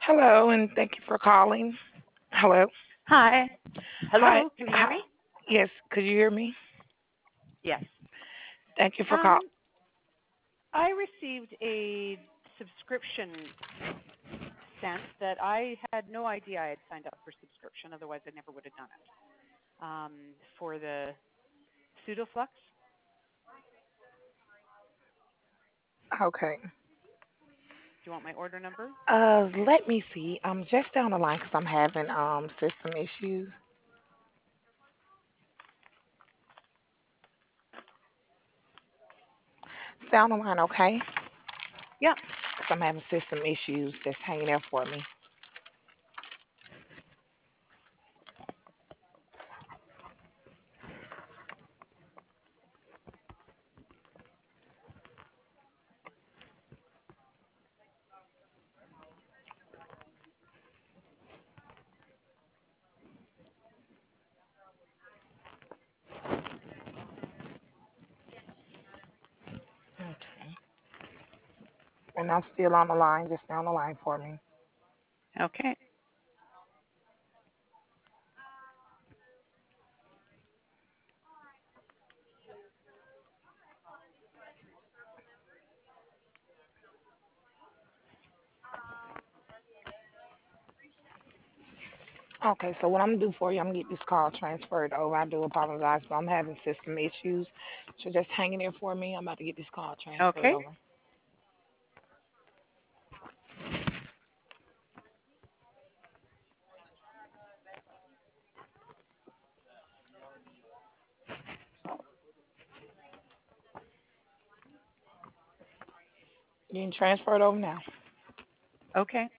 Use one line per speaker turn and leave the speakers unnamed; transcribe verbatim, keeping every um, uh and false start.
Hello, and thank you for calling. Hello.
Hi.
Hi.
Hello, can you hear
Hi.
me?
Yes, could you hear me?
Yes.
Thank you for calling.
Um, I received a subscription sent that I had no idea I had signed up for subscription, otherwise I never would have done it. Um, for the Pseudoflux. Do
Okay.
you want my order number?
Uh, let me see. I'm just down the line because I'm having um system issues. Down the line, okay?
Yeah.
Because I'm having system issues. Just hanging there for me. Okay. And I'm still on the line. Just down the line for me.
Okay.
Okay, so what I'm gonna do for you, I'm gonna get this call transferred over. I do apologize, but I'm having system issues. So just hang in there for me. I'm about to get this call transferred
Okay.
over. Getting transferred over now.
Okay.